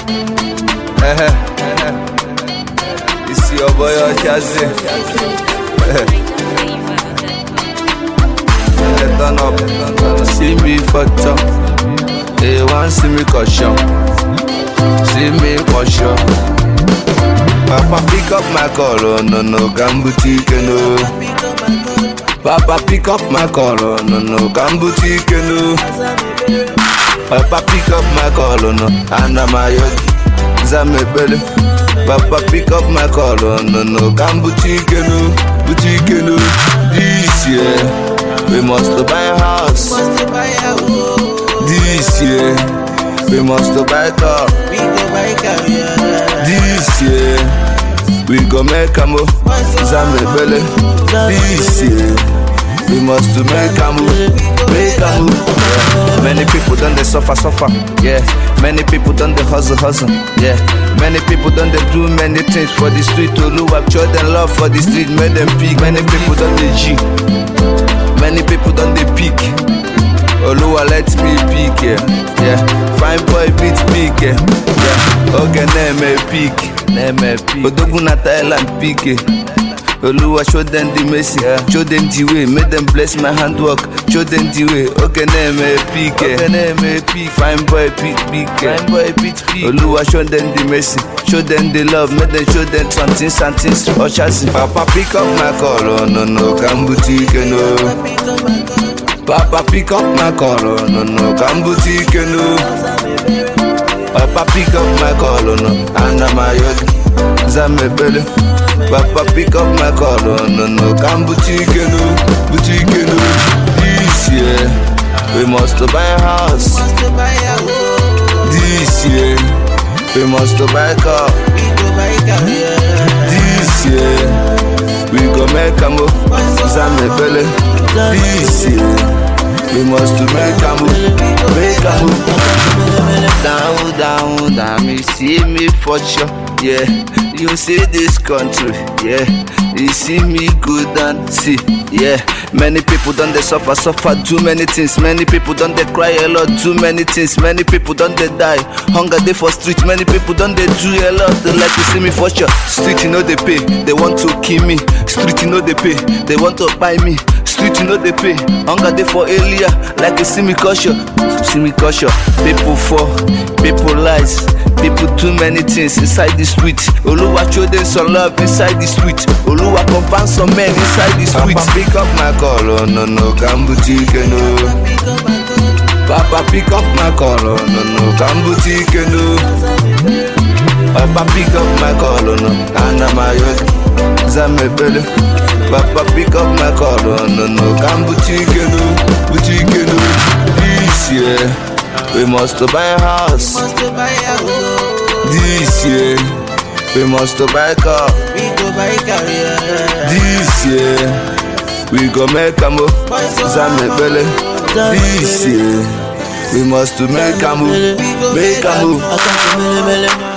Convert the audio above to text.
It's your boy Ochazi. Turn up, see me for top. They want see me caution. See me caution. Papa pick up my call, oh no, Gambutike no. Papa pick up my call, oh no, Gambutike no. Papa pick up my call, oh no, and I'm a yogi, Zamebele. Papa pick up my call, oh no, Gambutike no, Butike no. This year, we must buy a house. This year, we must buy a car. This year, we go make a move. Zamebele. This year, we must make a move. Make a move. Yeah. Many people done they suffer. Yeah. Many people done they hustle. Yeah. Many people done they do many things for the street. Oluwa show them love for the street, made them peak. Many people done they G. Many people done they peak. Oluwa let me peak, yeah. Fine boy beat peak, yeah. Okay, name peak. Odogu na Thailand peak, Oluwa show them the mercy, show them the way, make them bless my handwork, show them the way. Okay, name peak, fine boy beat peak, Oluwa show them the mercy, show them the love, make them show them something, Ochazi. Papa pick up my call, oh no, Gambutike no. Papa pick up my call, oh no, Gambutike no. Papa pick up my call, oh no, and I'm a yogi, Zamebele. Papa pick up my call, oh no, Gambutike no, Butike no. This year, we must buy a house. This year, we must buy a car. This year, we go make a move, Zamebele. This year, we must make a move. Down, me see me for sure, yeah. You see this country, yeah. You see me good and see, yeah. Many people done they suffer, do many things. Many people done they cry a lot, do many things. Many people done they die, hunger they for street. Many people done they do a lot. They like to see me for sure. Street you know they pay, they want to kill me. Street you know they pay, they want to buy me. Street you know they pay, hunger they for earlier. Like to see me cautious. People fall, people lies. People do many things inside the street. Oluwa show them some love inside the street. Oluwa confirm some men inside the street. Papa pick up my call, oh no, Gambutike no. Papa pick up my call, oh no, Gambutike no. Papa pick up my call, oh no, and I'm a yogi, Zamebele. Papa pick up my call, oh no, Gambutike no, Butike no. This year, we must buy a house. This year, we must buy a car. This year, we go make a move, Zamebele. This year, we must make a move.